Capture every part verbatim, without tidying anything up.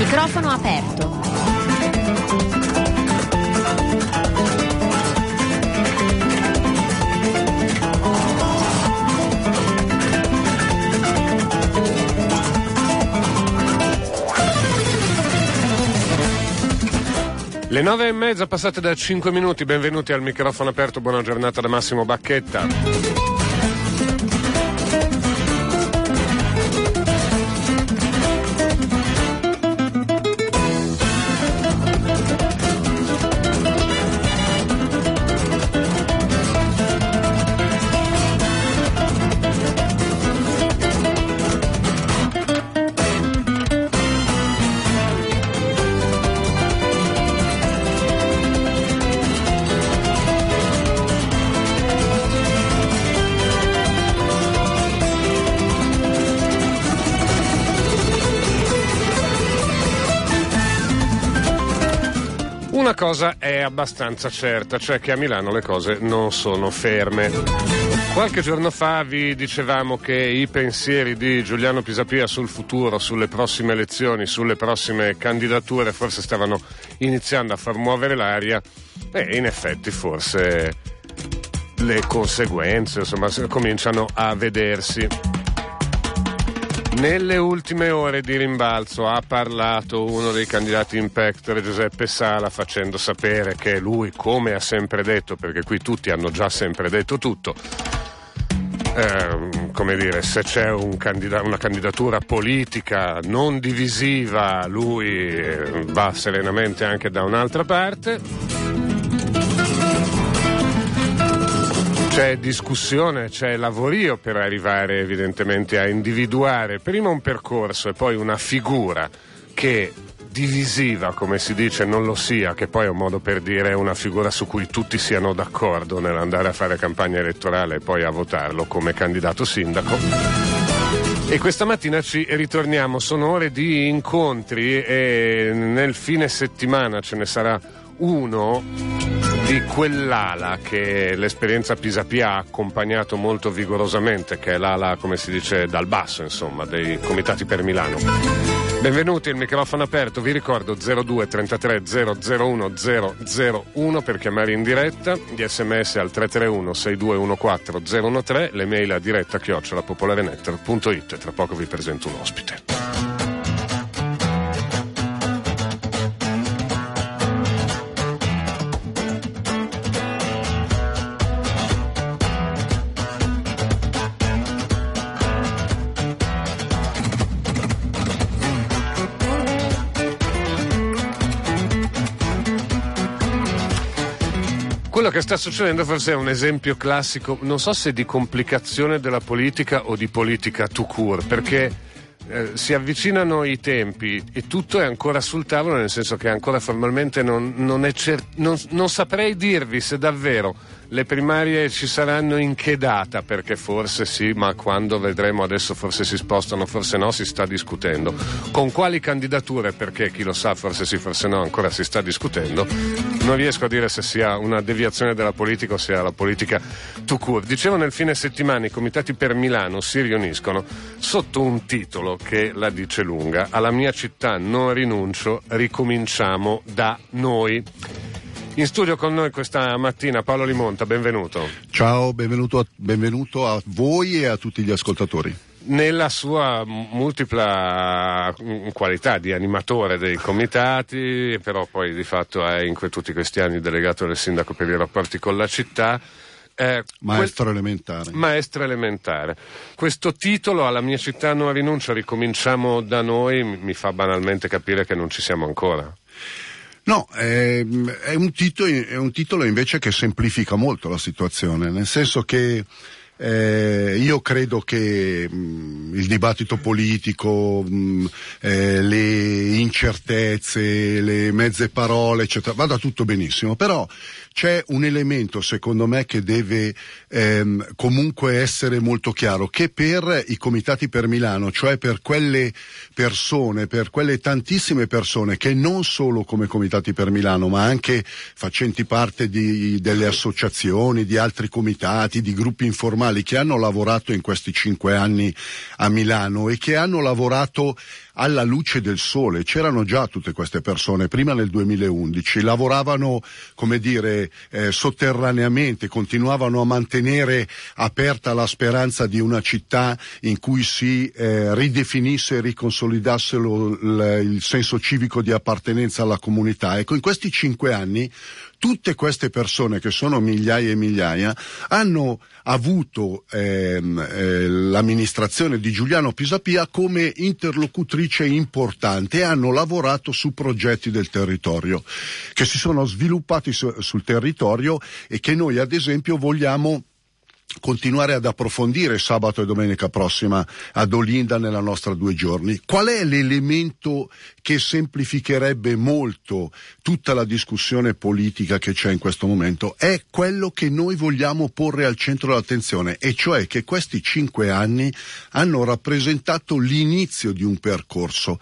Microfono aperto. Le nove e mezza passate da cinque minuti, benvenuti al microfono aperto, buona giornata da Massimo Bacchetta. Una cosa è abbastanza certa, cioè che a Milano le cose non sono ferme. Qualche giorno fa vi dicevamo che i pensieri di Giuliano Pisapia sul futuro, sulle prossime elezioni, sulle prossime candidature forse stavano iniziando a far muovere l'aria e in effetti forse le conseguenze, insomma, cominciano a vedersi. Nelle ultime ore di rimbalzo ha parlato uno dei candidati in pectore, Giuseppe Sala, facendo sapere che lui, come ha sempre detto, perché qui tutti hanno già sempre detto tutto, eh, come dire, se c'è un candida- una candidatura politica non divisiva, lui va serenamente anche da un'altra parte. C'è discussione, c'è lavorio per arrivare evidentemente a individuare prima un percorso e poi una figura che divisiva, come si dice, non lo sia, che poi è un modo per dire una figura su cui tutti siano d'accordo nell'andare a fare campagna elettorale e poi a votarlo come candidato sindaco. E questa mattina ci ritorniamo, sono ore di incontri e nel fine settimana ce ne sarà uno di quell'ala che l'esperienza Pisapia ha accompagnato molto vigorosamente, che è l'ala, come si dice, dal basso, insomma, dei comitati per Milano. Benvenuti, il microfono aperto, vi ricordo zero due trentatré zero zero uno zero zero uno per chiamare in diretta, gli sms al tre tre uno sei due uno quattro zero uno tre, le mail a diretta chiocciola popolarenetter punto it. Tra poco vi presento un ospite. Quello che sta succedendo forse è un esempio classico, non so se di complicazione della politica o di politica tout court, perché eh, si avvicinano i tempi e tutto è ancora sul tavolo, nel senso che ancora formalmente non, non, è cer- non, non saprei dirvi se davvero le primarie ci saranno in che data, perché forse sì, ma quando vedremo, adesso forse si spostano, forse no, si sta discutendo. Con quali candidature, perché chi lo sa, forse sì, forse no, ancora si sta discutendo. Non riesco a dire se sia una deviazione della politica o sia la politica tout court. Dicevo, nel fine settimana i comitati per Milano si riuniscono sotto un titolo che la dice lunga: alla mia città non rinuncio, ricominciamo da noi. In studio con noi questa mattina Paolo Limonta, benvenuto. Ciao, benvenuto a, benvenuto a voi e a tutti gli ascoltatori. Nella sua multipla qualità di animatore dei comitati, però poi di fatto è in que- tutti questi anni delegato del sindaco per i rapporti con la città. Eh, maestro quel... elementare. Maestro elementare. Questo titolo, alla mia città non rinuncio, ricominciamo da noi, mi fa banalmente capire che non ci siamo ancora. No, è, è, un titolo, è un titolo invece che semplifica molto la situazione, nel senso che eh, io credo che mh, il dibattito politico, mh, eh, le incertezze, le mezze parole, eccetera, vada tutto benissimo, però c'è un elemento secondo me che deve ehm, comunque essere molto chiaro, che per i comitati per Milano, cioè per quelle persone, per quelle tantissime persone che non solo come comitati per Milano ma anche facenti parte di, delle associazioni, di altri comitati, di gruppi informali che hanno lavorato in questi cinque anni a Milano e che hanno lavorato alla luce del sole. C'erano già tutte queste persone, prima nel duemilaundici, lavoravano, come dire, eh, sotterraneamente, continuavano a mantenere aperta la speranza di una città in cui si eh, ridefinisse e riconsolidasse lo, l, il senso civico di appartenenza alla comunità. Ecco, in questi cinque anni tutte queste persone, che sono migliaia e migliaia, hanno avuto ehm, eh, l'amministrazione di Giuliano Pisapia come interlocutrice importante e hanno lavorato su progetti del territorio che si sono sviluppati su, sul territorio e che noi ad esempio vogliamo continuare ad approfondire sabato e domenica prossima ad Olinda nella nostra due giorni. Qual è l'elemento che semplificherebbe molto tutta la discussione politica che c'è in questo momento? È quello che noi vogliamo porre al centro dell'attenzione, e cioè che questi cinque anni hanno rappresentato l'inizio di un percorso.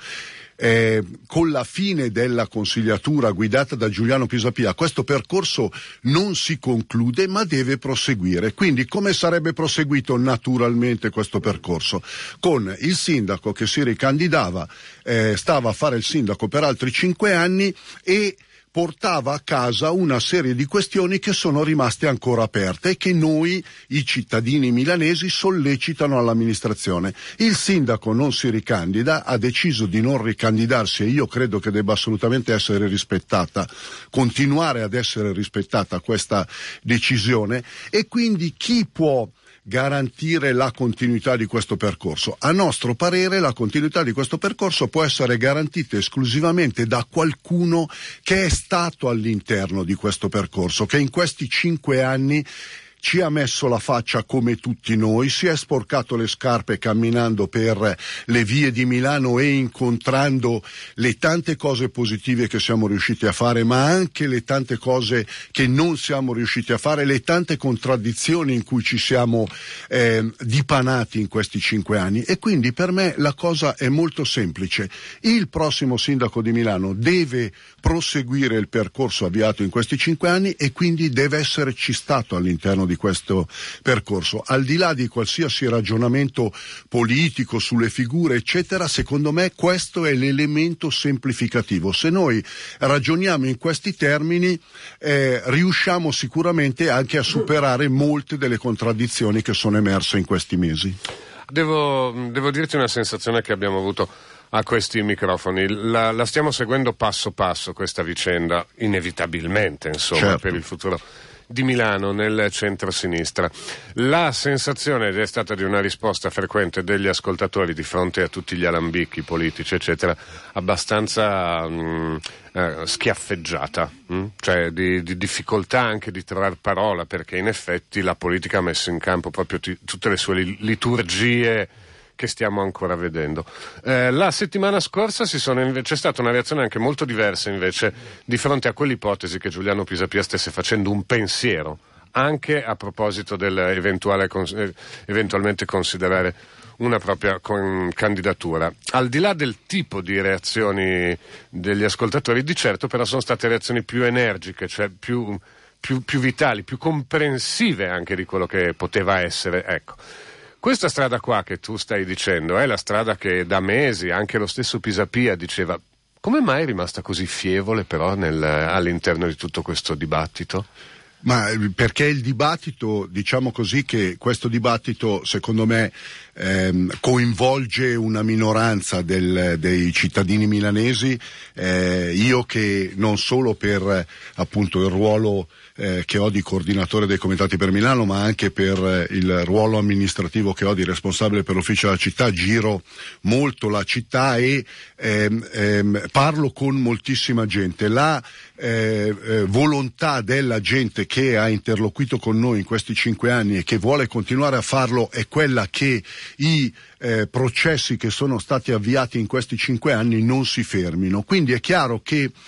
Eh, con la fine della consigliatura guidata da Giuliano Pisapia questo percorso non si conclude ma deve proseguire. Quindi come sarebbe proseguito naturalmente questo percorso? Con il sindaco che si ricandidava, eh, stava a fare il sindaco per altri cinque anni e portava a casa una serie di questioni che sono rimaste ancora aperte e che noi, i cittadini milanesi, sollecitano all'amministrazione. Il sindaco non si ricandida, ha deciso di non ricandidarsi e io credo che debba assolutamente essere rispettata, continuare ad essere rispettata questa decisione, e quindi chi può garantire la continuità di questo percorso? A nostro parere la continuità di questo percorso può essere garantita esclusivamente da qualcuno che è stato all'interno di questo percorso, che in questi cinque anni ci ha messo la faccia come tutti noi, si è sporcato le scarpe camminando per le vie di Milano e incontrando le tante cose positive che siamo riusciti a fare, ma anche le tante cose che non siamo riusciti a fare, le tante contraddizioni in cui ci siamo eh, dipanati in questi cinque anni. E quindi per me la cosa è molto semplice. Il prossimo sindaco di Milano deve proseguire il percorso avviato in questi cinque anni e quindi deve esserci stato all'interno di di questo percorso. Al di là di qualsiasi ragionamento politico sulle figure eccetera, secondo me questo è l'elemento semplificativo. Se noi ragioniamo in questi termini eh, riusciamo sicuramente anche a superare molte delle contraddizioni che sono emerse in questi mesi. Devo, devo dirti una sensazione che abbiamo avuto a questi microfoni. La, la stiamo seguendo passo passo questa vicenda, inevitabilmente, insomma, certo, per il futuro di Milano nel centro-sinistra. La sensazione è stata di una risposta frequente degli ascoltatori di fronte a tutti gli alambicchi politici eccetera abbastanza mh, eh, schiaffeggiata, mh? cioè di, di difficoltà anche di trovare parola, perché in effetti la politica ha messo in campo proprio t- tutte le sue liturgie che stiamo ancora vedendo. Eh, la settimana scorsa si sono inve- c'è stata una reazione anche molto diversa invece di fronte a quell'ipotesi che Giuliano Pisapia stesse facendo un pensiero anche a proposito dell'eventuale cons- eventualmente considerare una propria con- candidatura. Al di là del tipo di reazioni degli ascoltatori, di certo però sono state reazioni più energiche, cioè più, più, più vitali, più comprensive anche di quello che poteva essere, ecco. Questa strada qua che tu stai dicendo è la strada che da mesi anche lo stesso Pisapia diceva. Come mai è rimasta così fievole però nel, all'interno di tutto questo dibattito? Ma perché il dibattito, diciamo così, che questo dibattito secondo me ehm, coinvolge una minoranza del, dei cittadini milanesi, eh, io che non solo per appunto il ruolo eh, che ho di coordinatore dei comitati per Milano, ma anche per eh, il ruolo amministrativo che ho di responsabile per l'ufficio della città, giro molto la città e ehm, ehm, parlo con moltissima gente. La eh, eh, volontà della gente che ha interloquito con noi in questi cinque anni e che vuole continuare a farlo è quella che i eh, processi che sono stati avviati in questi cinque anni non si fermino. Quindi è chiaro che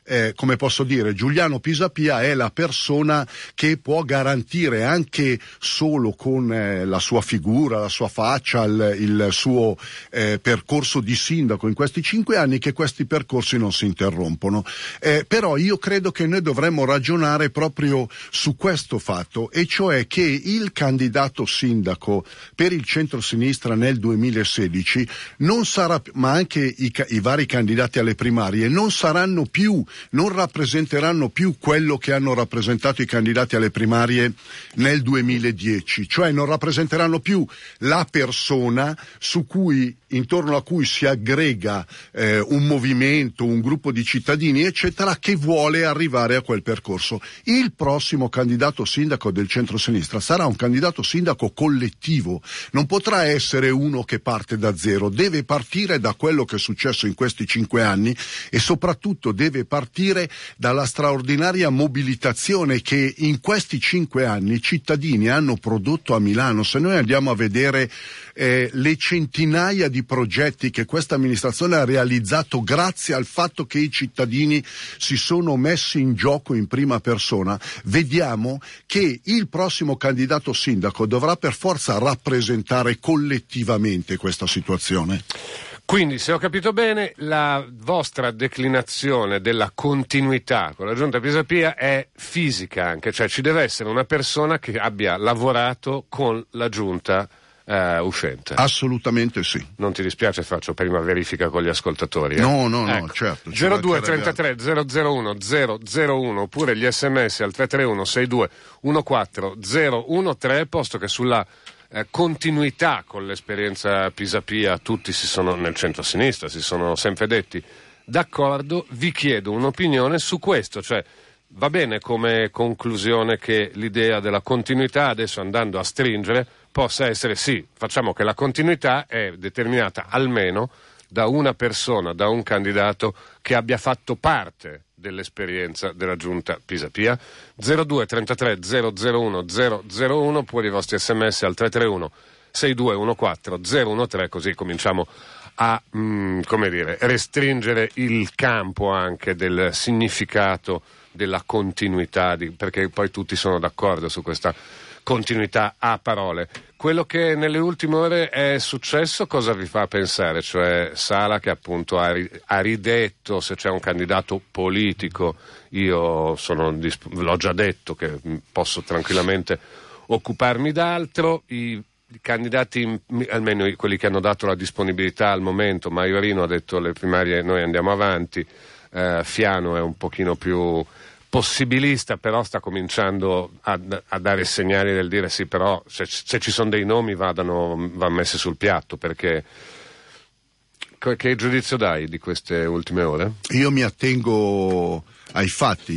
eh, come posso dire, Giuliano Pisapia è la persona che può garantire anche solo con eh, la sua figura, la sua faccia, il, il suo eh, percorso di sindaco in questi cinque anni, che questi percorsi non si interrompono. Eh, però io credo che noi dovremmo ragionare proprio su questo fatto, e cioè che il candidato sindaco per il centro-sinistra nel duemilasedici non sarà, ma anche i, i vari candidati alle primarie non saranno più, non rappresenteranno più quello che hanno rappresentato i candidati alle primarie nel duemiladieci, cioè non rappresenteranno più la persona su cui, intorno a cui si aggrega eh, un movimento, un gruppo di cittadini, eccetera, che vuole arrivare a quel percorso. Il prossimo candidato sindaco del centro-sinistra sarà un candidato sindaco collettivo, non potrà essere uno che parte da zero, deve partire da quello che è successo in questi cinque anni e soprattutto deve partire dalla straordinaria mobilitazione che in questi cinque anni i cittadini hanno prodotto a Milano. Se noi andiamo a vedere eh, le centinaia di progetti che questa amministrazione ha realizzato grazie al fatto che i cittadini si sono messi in gioco in prima persona, vediamo che il prossimo candidato sindaco dovrà per forza rappresentare collettivamente questa situazione. Quindi, se ho capito bene, la vostra declinazione della continuità con la Giunta Pisapia è fisica anche, cioè ci deve essere una persona che abbia lavorato con la Giunta uh, uscente. Assolutamente sì. Non ti dispiace, faccio prima verifica con gli ascoltatori? Eh? No, no, ecco. no, certo. zero due trentatré zero zero uno zero zero uno oppure gli sms al tre tre uno sei due uno quattro zero uno tre, posto che sulla Eh, continuità con l'esperienza Pisapia tutti si sono, nel centro-sinistra si sono sempre detti d'accordo, vi chiedo un'opinione su questo, cioè va bene come conclusione che l'idea della continuità, adesso andando a stringere, possa essere sì, facciamo che la continuità è determinata almeno da una persona, da un candidato che abbia fatto parte dell'esperienza della Giunta Pisapia. Zero due trentatré zero zero uno zero zero uno oppure i vostri sms al tre tre uno sei due uno quattro zero uno tre, così cominciamo a mh, come dire, restringere il campo anche del significato della continuità, di, perché poi tutti sono d'accordo su questa continuità a parole. Quello che nelle ultime ore è successo cosa vi fa pensare? Cioè Sala che appunto ha, ri- ha ridetto se c'è un candidato politico, io sono disp- l'ho già detto che posso tranquillamente occuparmi d'altro, i, i candidati, almeno quelli che hanno dato la disponibilità al momento, Maiorino ha detto le primarie noi andiamo avanti, eh, Fiano è un pochino più possibilista, però sta cominciando a, a dare segnali del dire sì, però se, se ci sono dei nomi vadano, van messi sul piatto, perché che giudizio dai di queste ultime ore? Io mi attengo ai fatti.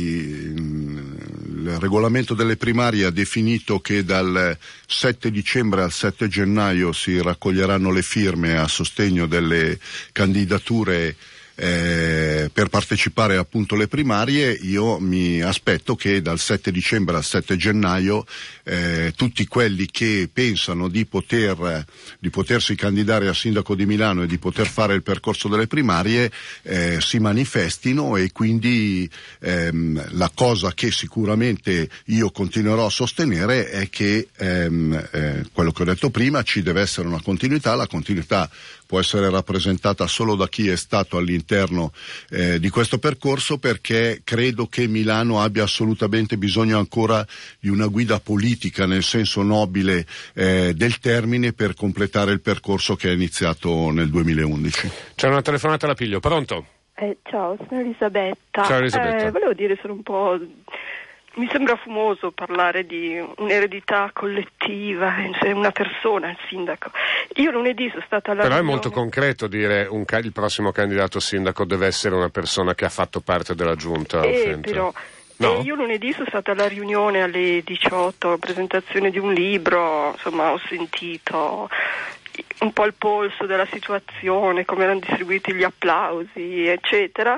Il regolamento delle primarie ha definito che dal sette dicembre al sette gennaio si raccoglieranno le firme a sostegno delle candidature Eh, per partecipare appunto alle primarie. Io mi aspetto che dal sette dicembre al sette gennaio eh, tutti quelli che pensano di poter di potersi candidare a sindaco di Milano e di poter fare il percorso delle primarie eh, si manifestino, e quindi ehm, la cosa che sicuramente io continuerò a sostenere è che ehm, eh, quello che ho detto prima, ci deve essere una continuità. La continuità può essere rappresentata solo da chi è stato all'interno eh, di questo percorso, perché credo che Milano abbia assolutamente bisogno ancora di una guida politica nel senso nobile eh, del termine per completare il percorso che è iniziato nel duemilaundici. C'è una telefonata alla Piglio, pronto? Eh, ciao, sono Elisabetta. Ciao Elisabetta. Eh, volevo dire solo un po'. Mi sembra fumoso parlare di un'eredità collettiva, se una persona, il sindaco. Io lunedì sono stata alla Però riunione... è molto concreto dire un ca- il prossimo candidato sindaco deve essere una persona che ha fatto parte della giunta. Eh, però, no? eh, io lunedì sono stata alla riunione alle diciotto, la presentazione di un libro, insomma ho sentito un po' il polso della situazione, come erano distribuiti gli applausi, eccetera.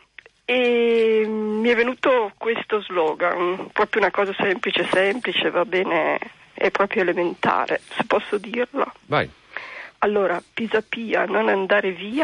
E mi è venuto questo slogan, proprio una cosa semplice semplice, va bene, è proprio elementare, se posso dirlo. Vai. Allora, Pisapia, non andare via,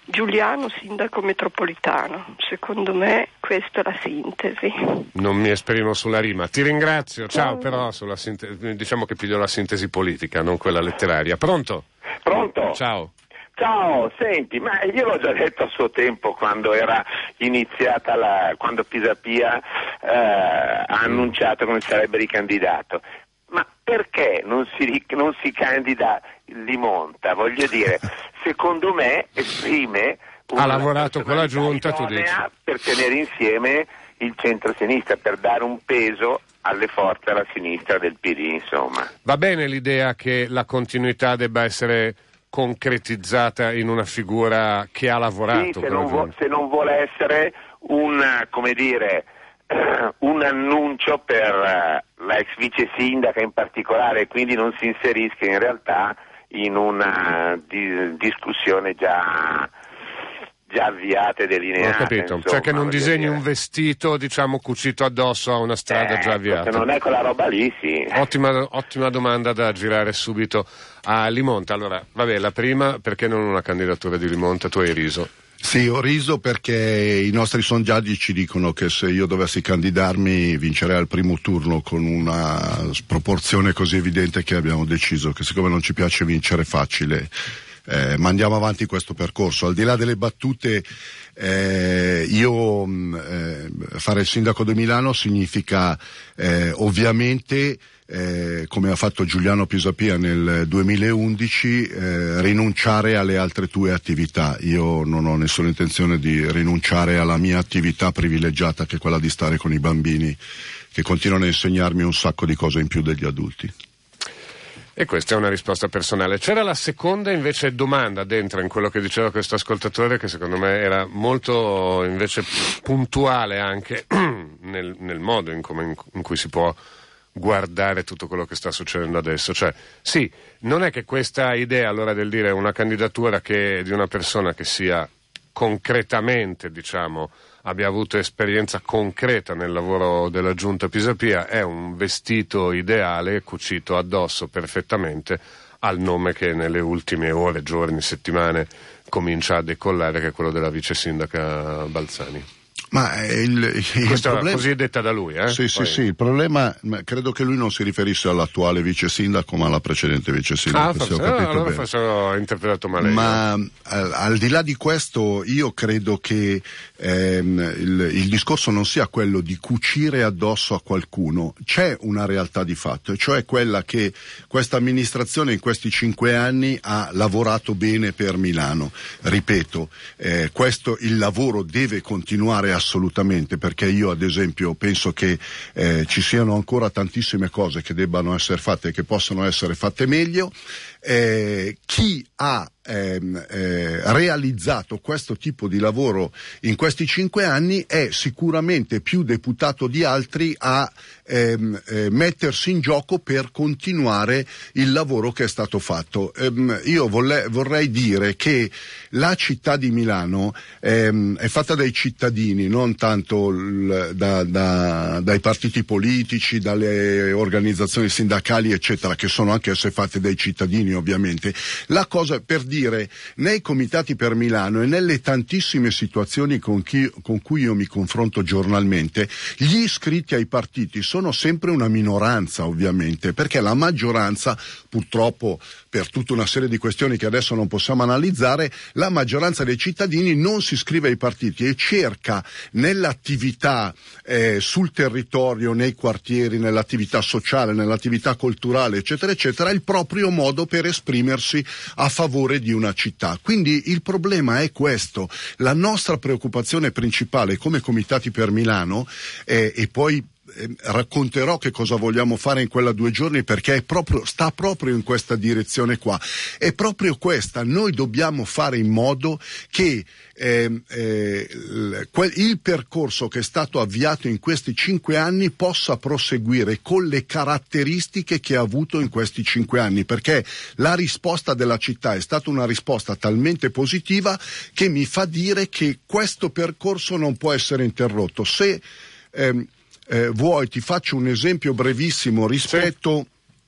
Giuliano sindaco metropolitano. Secondo me questa è la sintesi. Non mi esprimo sulla rima. Ti ringrazio. Ciao, però sulla sintesi, diciamo che piglio la sintesi politica, non quella letteraria. Pronto? Pronto? Ciao. Ciao, senti, ma io l'ho già detto a suo tempo quando era iniziata la, quando Pisapia eh, ha annunciato come sarebbe ricandidato. Ma perché non si, non si candida Limonta? Voglio dire, secondo me esprime ha lavorato con la giunta, tu dici, per tenere insieme il centro-sinistra, per dare un peso alle forze alla sinistra del P D, insomma. Va bene l'idea che la continuità debba essere concretizzata in una figura che ha lavorato. Sì, se, non vu- se non vuole essere un, come dire, un annuncio per uh, la ex vice sindaca in particolare, quindi non si inserisca in realtà in una di- discussione già già avviate, delineate. Ho capito, insomma, cioè che non disegni dire. un vestito, diciamo, cucito addosso a una strada eh, già avviata. Se non è quella roba lì, sì. Ottima, ottima domanda da girare subito a Limonta. Allora, vabbè, la prima, perché non una candidatura di Limonta? Tu hai riso. Sì, ho riso perché i nostri sondaggi ci dicono che se io dovessi candidarmi vincerei al primo turno con una sproporzione così evidente che abbiamo deciso che siccome non ci piace vincere facile, Eh, ma andiamo avanti questo percorso. Al di là delle battute, eh, io eh, fare il sindaco di Milano significa eh, ovviamente, eh, come ha fatto Giuliano Pisapia nel duemilaundici, eh, rinunciare alle altre tue attività. Io non ho nessuna intenzione di rinunciare alla mia attività privilegiata, che è quella di stare con i bambini, che continuano a insegnarmi un sacco di cose in più degli adulti. E questa è una risposta personale. C'era la seconda invece domanda dentro in quello che diceva questo ascoltatore, che secondo me era molto invece puntuale anche nel, nel modo in, come, in, in cui si può guardare tutto quello che sta succedendo adesso. Cioè, sì, non è che questa idea allora del dire una candidatura che di una persona che sia concretamente, diciamo, abbia avuto esperienza concreta nel lavoro della giunta Pisapia è un vestito ideale cucito addosso perfettamente al nome che nelle ultime ore, giorni, settimane comincia a decollare, che è quello della vice sindaca Balzani. Ma il, il Questa problema... è così detta da lui, eh? Sì, Poi... sì, sì, il problema, credo che lui non si riferisse all'attuale vice sindaco, ma alla precedente vice sindaco. Ah, forse, no, allora forse ho interpretato male. Ma al, al di là di questo, io credo che ehm, il, il discorso non sia quello di cucire addosso a qualcuno. C'è una realtà di fatto, cioè quella che questa amministrazione in questi cinque anni ha lavorato bene per Milano. Ripeto, eh, questo il lavoro deve continuare a assolutamente, perché io ad esempio penso che eh, ci siano ancora tantissime cose che debbano essere fatte e che possono essere fatte meglio. Eh, chi ha ehm, eh, realizzato questo tipo di lavoro in questi cinque anni è sicuramente più deputato di altri a ehm, eh, mettersi in gioco per continuare il lavoro che è stato fatto. Ehm, io volle, vorrei dire che la città di Milano ehm, è fatta dai cittadini, non tanto l, da, da, dai partiti politici, dalle organizzazioni sindacali eccetera, che sono anche esse fatte dai cittadini ovviamente. La cosa, per dire, nei comitati per Milano e nelle tantissime situazioni con, chi, con cui io mi confronto giornalmente, gli iscritti ai partiti sono sempre una minoranza ovviamente, perché la maggioranza, purtroppo per tutta una serie di questioni che adesso non possiamo analizzare, la maggioranza dei cittadini non si iscrive ai partiti e cerca nell'attività eh, sul territorio, nei quartieri, nell'attività sociale, nell'attività culturale eccetera eccetera, il proprio modo per esprimersi a favore di una città. Quindi il problema è questo. La nostra preoccupazione principale come comitati per Milano eh, e poi Eh, racconterò che cosa vogliamo fare in quella due giorni, perché è proprio, sta proprio in questa direzione qua. È proprio questa, noi dobbiamo fare in modo che eh, eh, il, quel, il percorso che è stato avviato in questi cinque anni possa proseguire con le caratteristiche che ha avuto in questi cinque anni, perché la risposta della città è stata una risposta talmente positiva che mi fa dire che questo percorso non può essere interrotto. Se ehm, Eh, vuoi, ti faccio un esempio brevissimo rispetto sì.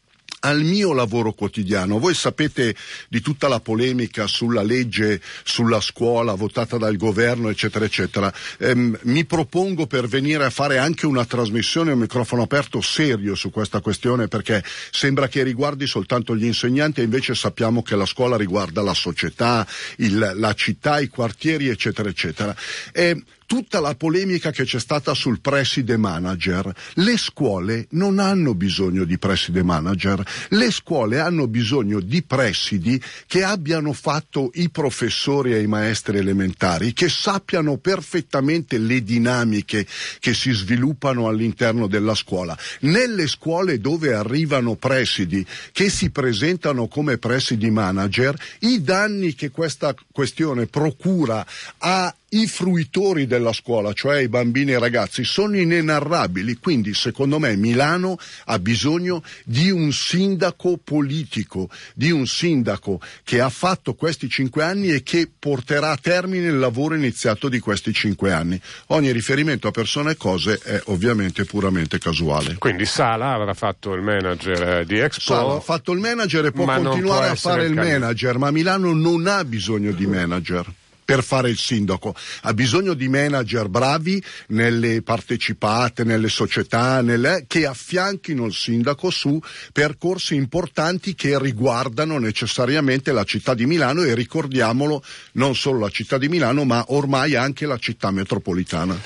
al mio lavoro quotidiano. Voi sapete di tutta la polemica sulla legge sulla scuola votata dal governo, eccetera eccetera. Ehm, mi propongo per venire a fare anche una trasmissione a microfono aperto serio su questa questione, perché sembra che riguardi soltanto gli insegnanti e invece sappiamo che la scuola riguarda la società, il, la città, i quartieri, eccetera eccetera. E tutta la polemica che c'è stata sul preside manager, le scuole non hanno bisogno di preside manager, le scuole hanno bisogno di presidi che abbiano fatto i professori e i maestri elementari, che sappiano perfettamente le dinamiche che si sviluppano all'interno della scuola. Nelle scuole dove arrivano presidi che si presentano come presidi manager, i danni che questa questione procura a i fruitori della scuola, cioè i bambini e i ragazzi, sono inenarrabili. Quindi secondo me Milano ha bisogno di un sindaco politico, di un sindaco che ha fatto questi cinque anni e che porterà a termine il lavoro iniziato di questi cinque anni. Ogni riferimento a persone e cose è ovviamente puramente casuale. Quindi Sala avrà fatto il manager di Expo. Sala ha fatto il manager e può continuare a fare il manager, ma Milano non ha bisogno di manager per fare il sindaco, ha bisogno di manager bravi nelle partecipate, nelle società, nelle, che affianchino il sindaco su percorsi importanti che riguardano necessariamente la città di Milano, e ricordiamolo, non solo la città di Milano ma ormai anche la città metropolitana.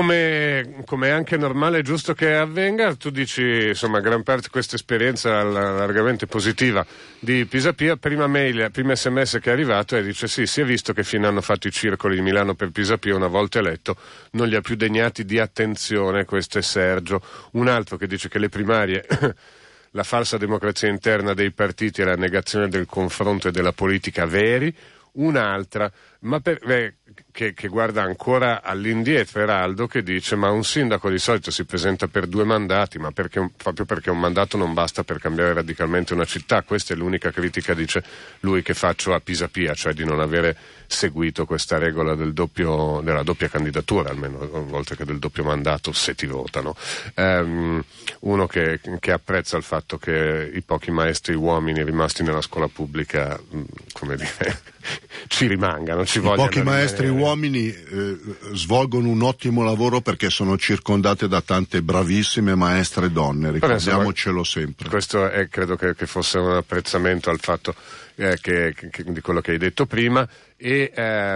Come, come è anche normale e giusto che avvenga, tu dici insomma gran parte di questa esperienza largamente positiva di Pisapia, prima mail, prima sms che è arrivato e dice sì, si è visto che fino hanno fatto i circoli di Milano per Pisapia, una volta eletto non li ha più degnati di attenzione. Questo è Sergio. Un altro che dice che le primarie la falsa democrazia interna dei partiti e la negazione del confronto e della politica veri. Un'altra ma per, beh, che, che guarda ancora all'indietro, Eraldo, che dice ma un sindaco di solito si presenta per due mandati, ma perché, proprio perché un mandato non basta per cambiare radicalmente una città. Questa è l'unica critica, dice lui, che faccio a Pisapia, cioè di non avere seguito questa regola del doppio, della doppia candidatura, almeno oltre che del doppio mandato se ti votano. Um, uno che, che apprezza il fatto che i pochi maestri uomini rimasti nella scuola pubblica, come dire, ci rimangano, ci vogliono. Pochi maestri uomini eh, svolgono un ottimo lavoro perché sono circondate da tante bravissime maestre donne, ricordiamocelo sempre. Questo è, credo che, che fosse un apprezzamento al fatto eh, che, che, di quello che hai detto prima. E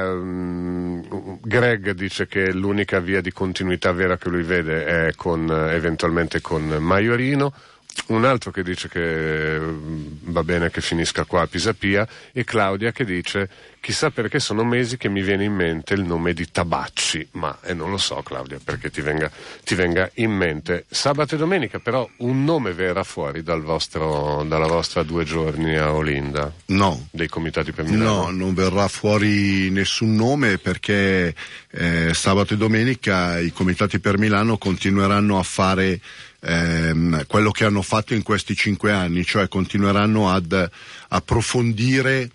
ehm, Greg dice che l'unica via di continuità vera che lui vede è con eventualmente con Maiorino. Un altro che dice che va bene che finisca qua a Pisapia, e Claudia che dice chissà perché sono mesi che mi viene in mente il nome di Tabacci, ma e eh, non lo so Claudia perché ti venga, ti venga in mente. Sabato e domenica però un nome verrà fuori dal vostro, dalla vostra due giorni a Olinda? No. Dei comitati per Milano? No, non verrà fuori nessun nome perché eh, sabato e domenica i comitati per Milano continueranno a fare ehm, quello che hanno fatto in questi cinque anni, cioè continueranno ad approfondire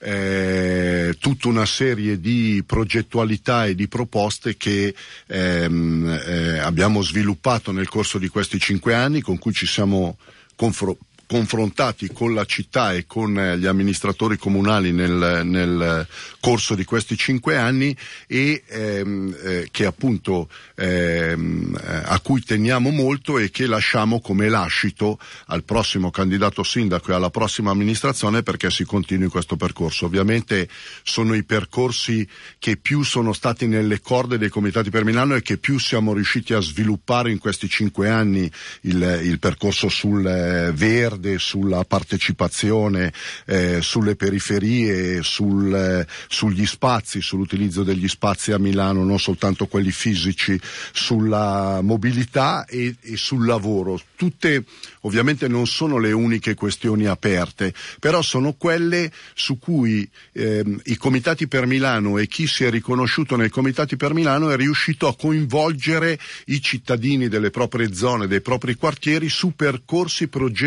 Eh, tutta una serie di progettualità e di proposte che ehm, eh, abbiamo sviluppato nel corso di questi cinque anni, con cui ci siamo confro- confrontati con la città e con gli amministratori comunali nel, nel corso di questi cinque anni e ehm, eh, che appunto ehm, a cui teniamo molto e che lasciamo come lascito al prossimo candidato sindaco e alla prossima amministrazione perché si continui questo percorso. Ovviamente sono i percorsi che più sono stati nelle corde dei comitati per Milano e che più siamo riusciti a sviluppare in questi cinque anni, il, il percorso sul eh, verde, sulla partecipazione, eh, sulle periferie, sul, eh, sugli spazi, sull'utilizzo degli spazi a Milano, non soltanto quelli fisici, sulla mobilità e, e sul lavoro. Tutte ovviamente non sono le uniche questioni aperte, però sono quelle su cui eh, i comitati per Milano e chi si è riconosciuto nei comitati per Milano è riuscito a coinvolgere i cittadini delle proprie zone, dei propri quartieri su percorsi progettuali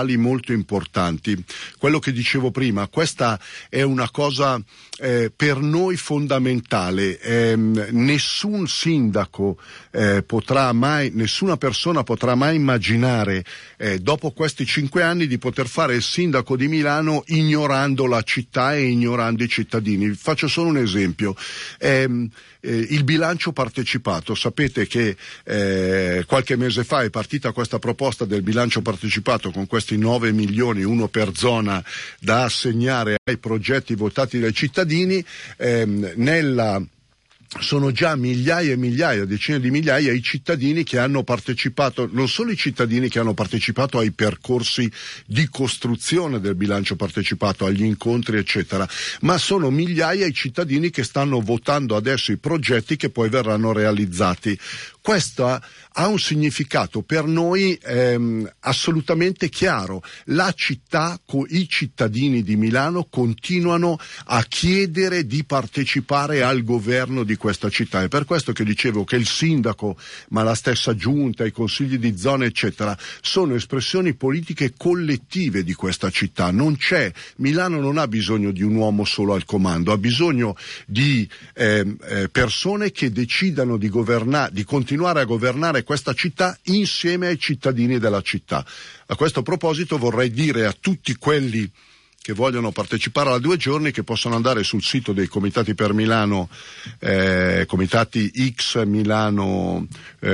sociali molto importanti. Quello che dicevo prima, questa è una cosa eh, per noi fondamentale. Eh, nessun sindaco eh, potrà mai, nessuna persona potrà mai immaginare eh, dopo questi cinque anni di poter fare il sindaco di Milano ignorando la città e ignorando i cittadini. Faccio solo un esempio. Eh, eh, il bilancio partecipato, sapete che eh, qualche mese fa è partita questa proposta del bilancio partecipato con questi nove milioni, uno per zona, da assegnare ai progetti votati dai cittadini. ehm, nella Sono già migliaia e migliaia, decine di migliaia i cittadini che hanno partecipato, non solo i cittadini che hanno partecipato ai percorsi di costruzione del bilancio partecipato, agli incontri eccetera, ma sono migliaia i cittadini che stanno votando adesso i progetti che poi verranno realizzati. Questo ha un significato per noi ehm, assolutamente chiaro. La città, co- i cittadini di Milano continuano a chiedere di partecipare al governo di questa città. È per questo che dicevo che il sindaco, ma la stessa giunta, i consigli di zona eccetera, sono espressioni politiche collettive di questa città. Non c'è, Milano non ha bisogno di un uomo solo al comando, ha bisogno di eh, eh, persone che decidano di governare, di continuare a governare questa città insieme ai cittadini della città. A questo proposito vorrei dire a tutti quelli che vogliono partecipare alla due giorni che possono andare sul sito dei Comitati per Milano, eh, comitati x milano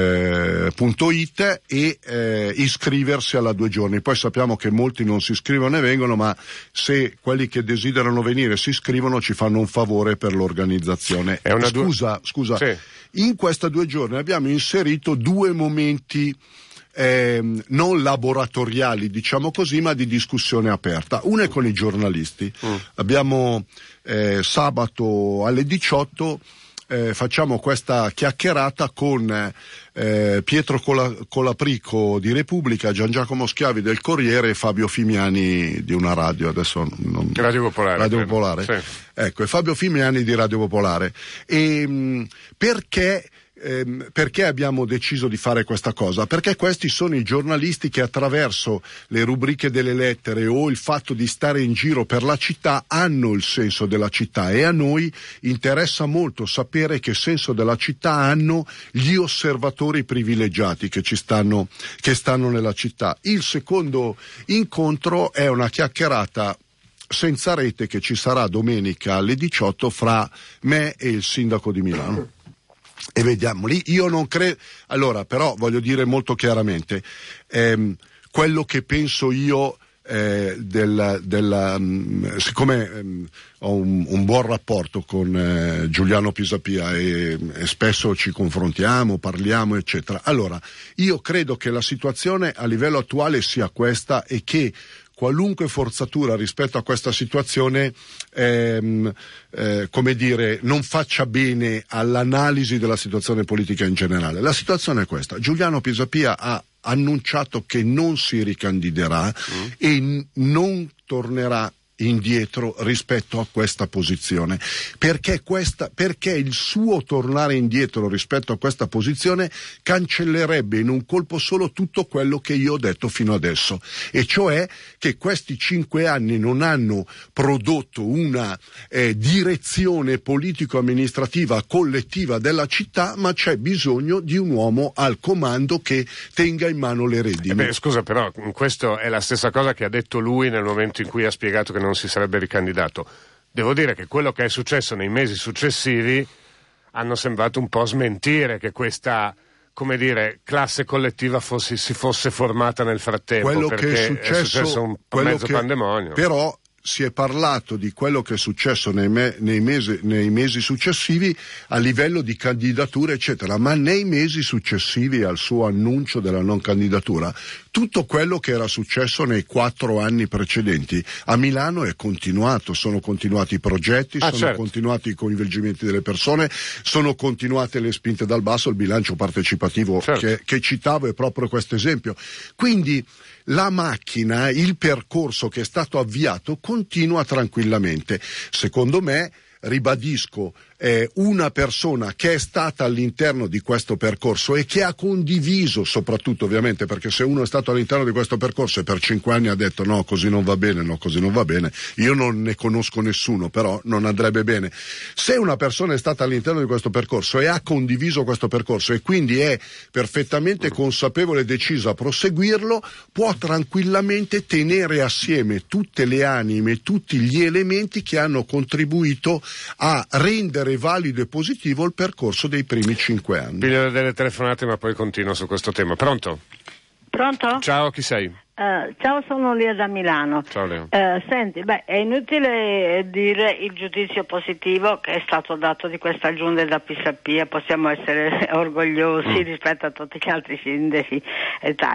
punto it eh, e eh, iscriversi alla due giorni. Poi sappiamo che molti non si iscrivono e vengono, ma se quelli che desiderano venire si iscrivono ci fanno un favore per l'organizzazione. È una scusa, du- scusa. Sì. In questa due giorni abbiamo inserito due momenti Eh, non laboratoriali, diciamo così, ma di discussione aperta. Uno è con i giornalisti. Mm. Abbiamo eh, sabato alle diciotto eh, facciamo questa chiacchierata con eh, Pietro Cola- Colaprico di Repubblica, Gian Giacomo Schiavi del Corriere e Fabio Fimiani di una radio, adesso non... Radio Popolare. Radio Popolare. Sì. Ecco, e Fabio Fimiani di Radio Popolare. E, mh, perché Ehm, perché abbiamo deciso di fare questa cosa? Perché questi sono i giornalisti che attraverso le rubriche delle lettere o il fatto di stare in giro per la città hanno il senso della città, e a noi interessa molto sapere che senso della città hanno gli osservatori privilegiati che ci stanno, che stanno nella città. Il secondo incontro è una chiacchierata senza rete che ci sarà domenica alle diciotto fra me e il sindaco di Milano. E vediamo lì, io non credo, allora però voglio dire molto chiaramente, ehm, quello che penso io eh, del, del, um, siccome um, ho un, un buon rapporto con eh, Giuliano Pisapia e, e spesso ci confrontiamo, parliamo eccetera, allora io credo che la situazione a livello attuale sia questa e che qualunque forzatura rispetto a questa situazione ehm, eh, come dire, non faccia bene all'analisi della situazione politica in generale. La situazione è questa: Giuliano Pisapia ha annunciato che non si ricandiderà mm. e n- non tornerà indietro rispetto a questa posizione, perché questa, perché il suo tornare indietro rispetto a questa posizione cancellerebbe in un colpo solo tutto quello che io ho detto fino adesso, e cioè che questi cinque anni non hanno prodotto una eh, direzione politico-amministrativa collettiva della città, ma c'è bisogno di un uomo al comando che tenga in mano le redini. Eh beh, scusa, però questo è la stessa cosa che ha detto lui nel momento in cui ha spiegato che non si sarebbe ricandidato. Devo dire che quello che è successo nei mesi successivi hanno sembrato un po' smentire che questa, come dire, classe collettiva fosse, si fosse formata nel frattempo, quello perché che è successo, è successo un po' mezzo che, pandemonio. Però si è parlato di quello che è successo nei, me, nei, mesi, nei mesi successivi a livello di candidature eccetera, ma nei mesi successivi al suo annuncio della non candidatura tutto quello che era successo nei quattro anni precedenti a Milano è continuato, sono continuati i progetti, ah, sono certo. continuati i coinvolgimenti delle persone, sono continuate le spinte dal basso, il bilancio partecipativo certo. che, che citavo è proprio questo esempio. Quindi la macchina, il percorso che è stato avviato continua tranquillamente. Secondo me, ribadisco, eh, una persona che è stata all'interno di questo percorso e che ha condiviso, soprattutto ovviamente, perché se uno è stato all'interno di questo percorso e per cinque anni ha detto no, così non va bene, no, così non va bene, io non ne conosco nessuno, però non andrebbe bene. Se una persona è stata all'interno di questo percorso e ha condiviso questo percorso e quindi è perfettamente consapevole e deciso a proseguirlo, può tranquillamente tenere assieme tutte le anime, tutti gli elementi che hanno contribuito a rendere valido e positivo il percorso dei primi cinque anni. Piglio delle telefonate, ma poi continuo su questo tema. Pronto? Pronto? Ciao, chi sei? Uh, ciao, sono Lia da Milano. Ciao Leo. Uh, senti, beh, è inutile dire il giudizio positivo che è stato dato di questa giunta da Pisapia, possiamo essere orgogliosi mm. rispetto a tutti gli altri sindaci e tal.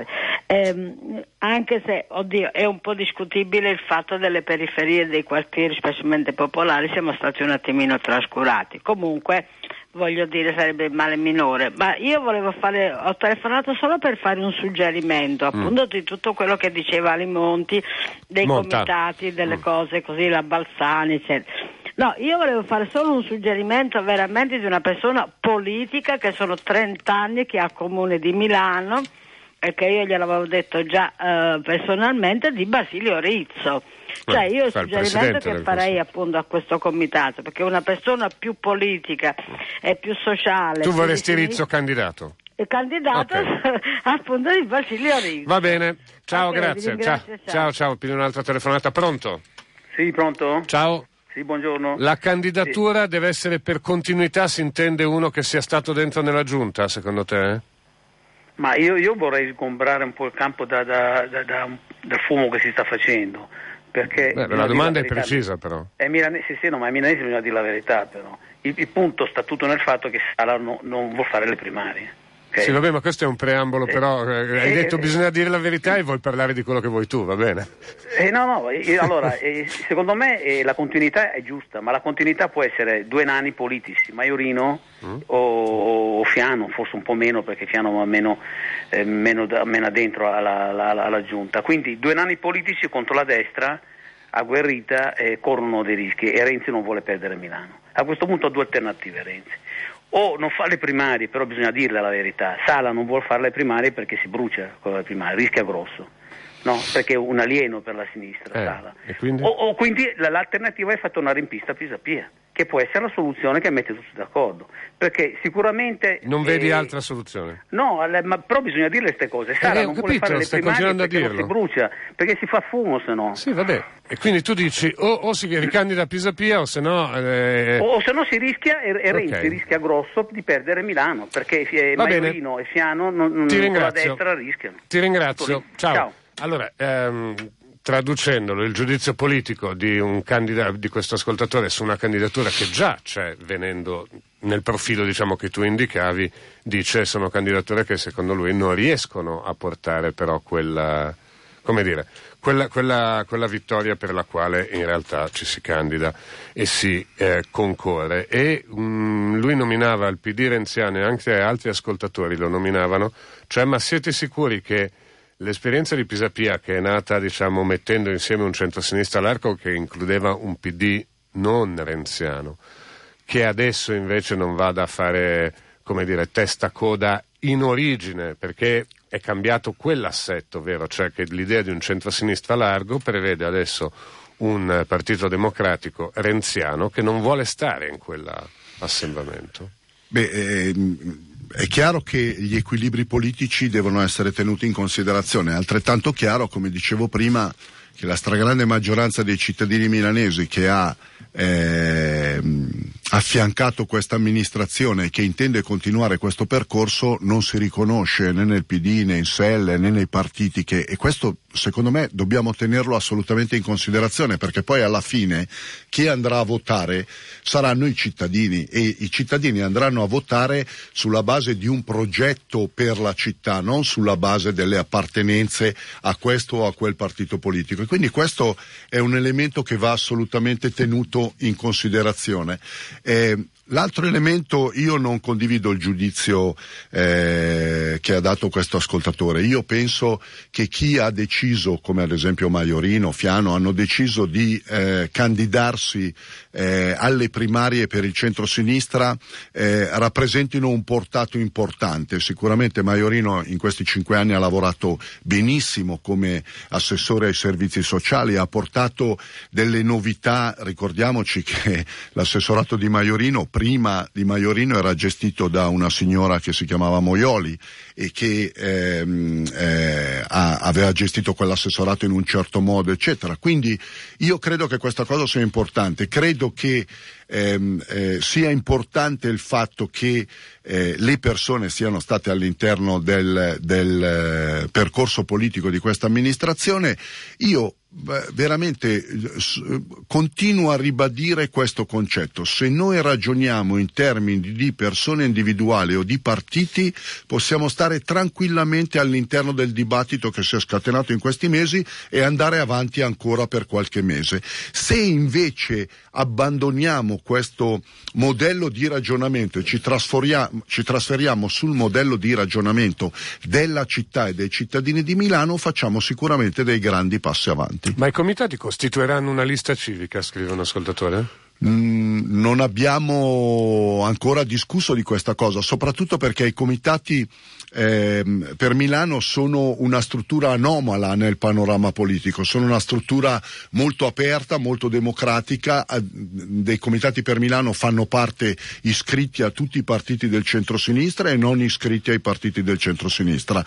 Um, anche se, oddio, è un po' discutibile il fatto delle periferie dei quartieri, specialmente popolari, siamo stati un attimino trascurati. Comunque, voglio dire, sarebbe il male minore, ma io volevo fare, ho telefonato solo per fare un suggerimento, appunto mm. di tutto quello che diceva Alimonti, dei Monta. comitati, delle mm. cose così, la Balzani, eccetera. No, io volevo fare solo un suggerimento veramente di una persona politica che sono trenta anni che ha il comune di Milano e che io gliel'avevo detto già eh, personalmente, di Basilio Rizzo. Cioè io il suggerimento che farei appunto a questo comitato, perché una persona più politica e più sociale. Tu vorresti Rizzo candidato? Il candidato okay. appunto di Basilio Rizzo. Va bene, ciao, okay, grazie. Ciao, ciao, ciao, ciao. Più un'altra telefonata, pronto? Sì, pronto? Ciao. Sì, buongiorno. La candidatura sì. deve essere per continuità, si intende uno che sia stato dentro nella giunta, secondo te? Ma io, io vorrei sgombrare un po' il campo da, da, da, da, dal fumo che si sta facendo. Perché Beh, la domanda la è precisa però. È milanese, sì, no, ma ai milanesi bisogna dire la verità però. Il, il punto sta tutto nel fatto che Sala no, non vuol fare le primarie. Okay? Sì, vabbè, ma questo è un preambolo, eh, però eh, hai eh, detto eh, bisogna dire la verità e vuoi parlare di quello che vuoi tu, va bene? Eh, no, no, eh, allora, eh, secondo me eh, la continuità è giusta, ma la continuità può essere due nani politici, Maiorino mm. o, o Fiano, forse un po' meno perché Fiano va meno, eh, meno, da, meno dentro alla, alla, alla giunta, quindi due nani politici contro la destra agguerrita eh, corrono dei rischi e Renzi non vuole perdere Milano. A questo punto ha due alternative Renzi: o non fa le primarie, però bisogna dirle la verità, Sala non vuole fare le primarie perché si brucia con le primarie, rischia grosso, no? Perché è un alieno per la sinistra, eh, Sala. E quindi? O, o quindi l'alternativa è far tornare in pista Pisapia, che può essere la soluzione che mette tutti d'accordo, perché sicuramente non vedi eh, altra soluzione? No, ma però bisogna dirle queste cose. Sala eh, non capito, vuole fare le primarie perché non si brucia, perché si fa fumo se no. Sì, vabbè. E quindi tu dici o, o si ricandida a Pisapia o se no eh... o, o se no si rischia e, e Renzi okay. rischia grosso di perdere Milano, perché eh, Maiorino e Fiano non, non, con la destra rischiano. Ti ringrazio. Ciao. Ciao. Allora, ehm, traducendolo, il giudizio politico di un candidato, di questo ascoltatore su una candidatura che già c'è, venendo nel profilo, diciamo, che tu indicavi, dice sono candidature che secondo lui non riescono a portare però quella, come dire, quella, quella, quella vittoria per la quale in realtà ci si candida e si eh, concorre. E um, lui nominava il P D renziano e anche altri ascoltatori lo nominavano, cioè ma siete sicuri che l'esperienza di Pisapia, che è nata, diciamo, mettendo insieme un centrosinistra largo che includeva un P D non renziano, che adesso invece non vada a fare, come dire, testa coda in origine, perché è cambiato quell'assetto, vero? Cioè che l'idea di un centrosinistra largo prevede adesso un partito democratico renziano che non vuole stare in quell'assemblamento. Beh, ehm... è chiaro che gli equilibri politici devono essere tenuti in considerazione, è altrettanto chiaro, come dicevo prima, che la stragrande maggioranza dei cittadini milanesi che ha eh, affiancato questa amministrazione e che intende continuare questo percorso non si riconosce né nel P D né in S E L né nei partiti che, e questo secondo me dobbiamo tenerlo assolutamente in considerazione, perché poi alla fine chi andrà a votare saranno i cittadini e i cittadini andranno a votare sulla base di un progetto per la città, non sulla base delle appartenenze a questo o a quel partito politico, e quindi questo è un elemento che va assolutamente tenuto in considerazione. Eh, L'altro elemento, io non condivido il giudizio eh, che ha dato questo ascoltatore. Io penso che chi ha deciso, come ad esempio Maiorino, Fiano, hanno deciso di eh, candidarsi eh, alle primarie per il centro-sinistra, eh, rappresentino un portato importante. Sicuramente Maiorino in questi cinque anni ha lavorato benissimo come assessore ai servizi sociali, ha portato delle novità. Ricordiamoci che l'assessorato di Maiorino prima di Maiorino era gestito da una signora che si chiamava Moioli e che ehm, eh, ha, aveva gestito quell'assessorato in un certo modo, eccetera. Quindi io credo che questa cosa sia importante, credo che ehm, eh, sia importante il fatto che eh, le persone siano state all'interno del, del eh, percorso politico di questa amministrazione. Io Beh, veramente s- continuo a ribadire questo concetto. Se noi ragioniamo in termini di persone individuali o di partiti, possiamo stare tranquillamente all'interno del dibattito che si è scatenato in questi mesi e andare avanti ancora per qualche mese. Se invece abbandoniamo questo modello di ragionamento e ci trasferiamo, ci trasferiamo sul modello di ragionamento della città e dei cittadini di Milano, facciamo sicuramente dei grandi passi avanti. Ma i comitati costituiranno una lista civica, scrive un ascoltatore? Mm, non abbiamo ancora discusso di questa cosa, soprattutto perché i comitati eh, per Milano sono una struttura anomala nel panorama politico, sono una struttura molto aperta, molto democratica. Dei comitati per Milano fanno parte iscritti a tutti i partiti del centrosinistra e non iscritti ai partiti del centrosinistra.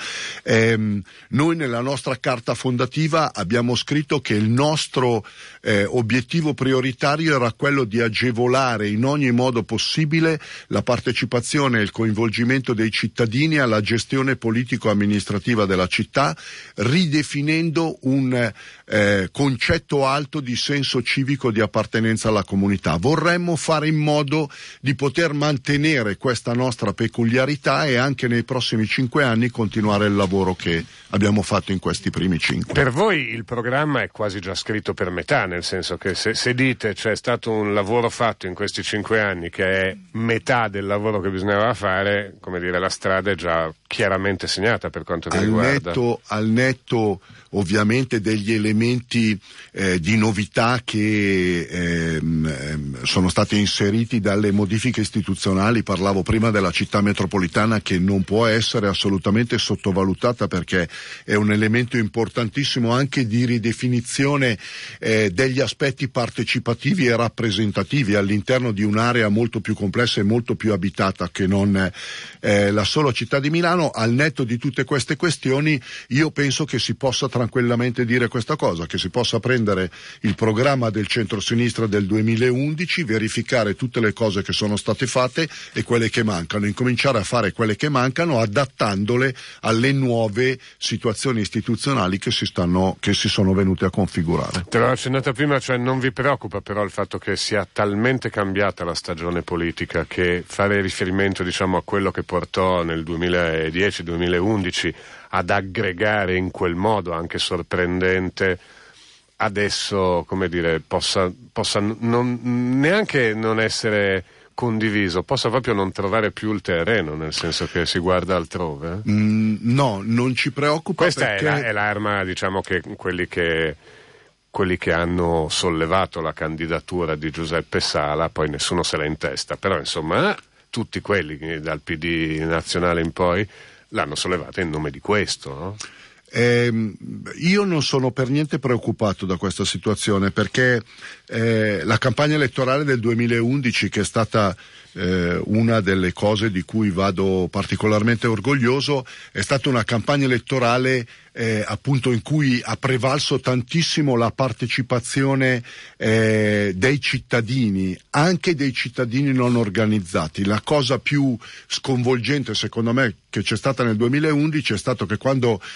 Eh, noi nella nostra carta fondativa abbiamo scritto che il nostro eh, obiettivo prioritario era quello di agevolare in ogni modo possibile la partecipazione e il coinvolgimento dei cittadini alla gestione politico-amministrativa della città, ridefinendo un eh, concetto alto di senso civico di appartenenza alla comunità. Vorremmo fare in modo di poter mantenere questa nostra peculiarità e anche nei prossimi cinque anni continuare il lavoro che abbiamo fatto in questi primi cinque. Per voi il programma è quasi già scritto per metà, nel senso che se, se dite c'è stato un lavoro fatto in questi cinque anni che è metà del lavoro che bisognava fare, come dire, la strada è già chiaramente segnata per quanto vi al riguarda. Netto, al netto ovviamente degli elementi eh, di novità che ehm, sono stati inseriti dalle modifiche istituzionali. Parlavo prima della città metropolitana, che non può essere assolutamente sottovalutata perché è un elemento importantissimo anche di ridefinizione eh, degli aspetti partecipativi e rappresentativi all'interno di un'area molto più complessa e molto più abitata che non eh, la sola città di Milano. Al netto di tutte queste questioni, io penso che si possa tranquillamente dire questa cosa, che si possa prendere il programma del centrosinistra del duemilaundici, verificare tutte le cose che sono state fatte e quelle che mancano, incominciare a fare quelle che mancano adattandole alle nuove situazioni istituzionali che si stanno, che si sono venute a configurare. Te l'ho accennata prima, cioè non vi preoccupa però il fatto che sia talmente cambiata la stagione politica che fare riferimento, diciamo, a quello che portò nel duemiladieci duemilaundici ad aggregare in quel modo anche sorprendente, adesso, come dire, possa, possa non, neanche non essere condiviso, possa proprio non trovare più il terreno, nel senso che si guarda altrove? Mm, no, non ci preoccupa. Questa perché... è, la, è l'arma, diciamo, che quelli che quelli che hanno sollevato la candidatura di Giuseppe Sala, poi nessuno se l'ha in testa, però insomma tutti quelli dal P D nazionale in poi l'hanno sollevata in nome di questo, no? Eh, io non sono per niente preoccupato da questa situazione perché eh, la campagna elettorale del duemilaundici, che è stata eh, una delle cose di cui vado particolarmente orgoglioso, è stata una campagna elettorale eh, appunto in cui ha prevalso tantissimo la partecipazione eh, dei cittadini, anche dei cittadini non organizzati. La cosa più sconvolgente secondo me che c'è stata nel duemilaundici è stato che quando eh,